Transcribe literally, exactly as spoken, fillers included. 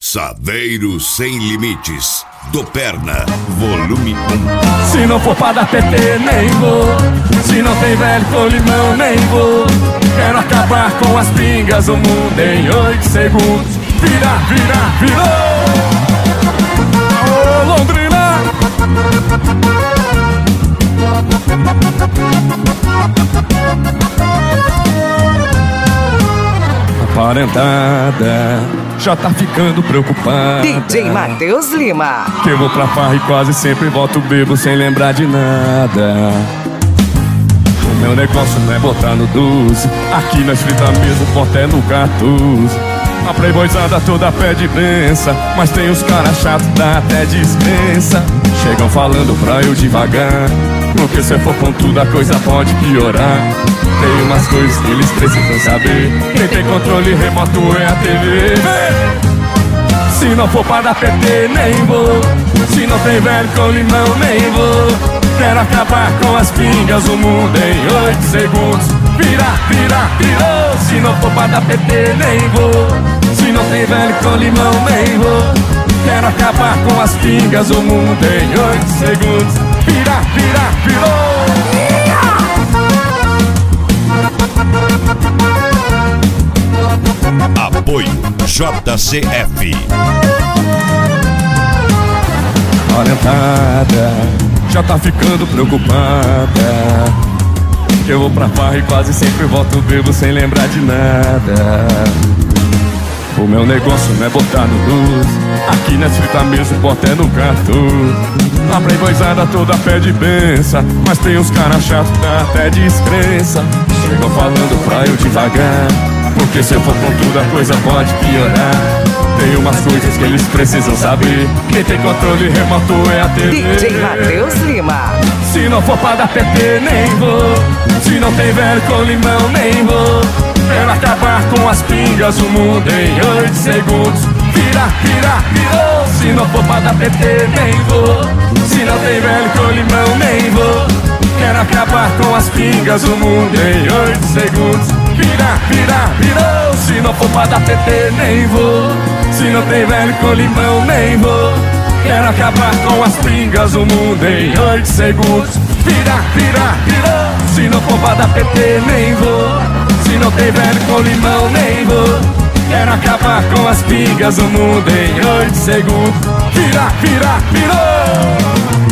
Saveiro Sem Limites, do Perna, volume um. Se não for pra dar P T, nem vou. Se não tem velho com limão, nem vou. Quero acabar com as pingas, o mundo em oito segundos. Vira, vira, virou. Ô, Londrina. Aparentada já tá ficando preocupada. D J Matheus Lima. Que eu vou pra farra e quase sempre volto bebo sem lembrar de nada. O meu negócio não é botar no doze. Aqui nós frita mesmo, porta é no quatorze. A playboyzada toda pede benção, mas tem os caras chatos, dá até dispensa. Chegam falando pra eu devagar, porque se eu for com tudo a coisa pode piorar. Tem umas coisas que eles precisam saber. Quem tem controle remoto é a T V. Se não for pra dar P T, nem vou. Se não tem velho com limão, nem vou. Quero acabar com as pingas, o mundo em oito segundos. Vira, vira, virou. Se não for pra dar P T, nem vou. Se não tem velho com limão, nem vou. Quero acabar com as pingas, o mundo em oito segundos. Vira, vira, virou. Apoio J C F. Orientada já tá ficando preocupada. Que eu vou pra farra e quase sempre volto bebo sem lembrar de nada. O meu negócio não é botar no doze. Aqui nós frita mesmo, bota é no quatorze. A playboyzada toda pede benção, mas tem uns caras chatos, dá até descrença. Chegam falando pra eu devagar, porque se eu for com tudo a coisa pode piorar. Tem umas coisas que eles precisam saber. Quem tem controle remoto é a T V. D J Matheus Lima. Se não for pra dar P T, nem vou. Se não tem velho com limão, nem vou. Quero acabar com as pingas, o mundo em oito segundos. Vira, vira, virou. Se não for pra dar P T, nem vou. Se não tem velho com limão, nem vou. Quero acabar com as pingas, o mundo em oito segundos. Vira, vira, virou. Se não for pra dar P T, nem vou. Se não tem velho com limão, nem vou. Quero acabar com as pingas, o mundo em oito segundos. Vira, vira, virou. Se não for pra dar P T, nem vou. Se não tem velho com limão, nem vou. Quero acabar com as pingas, o mundo em oito segundos. Vira, vira, virou.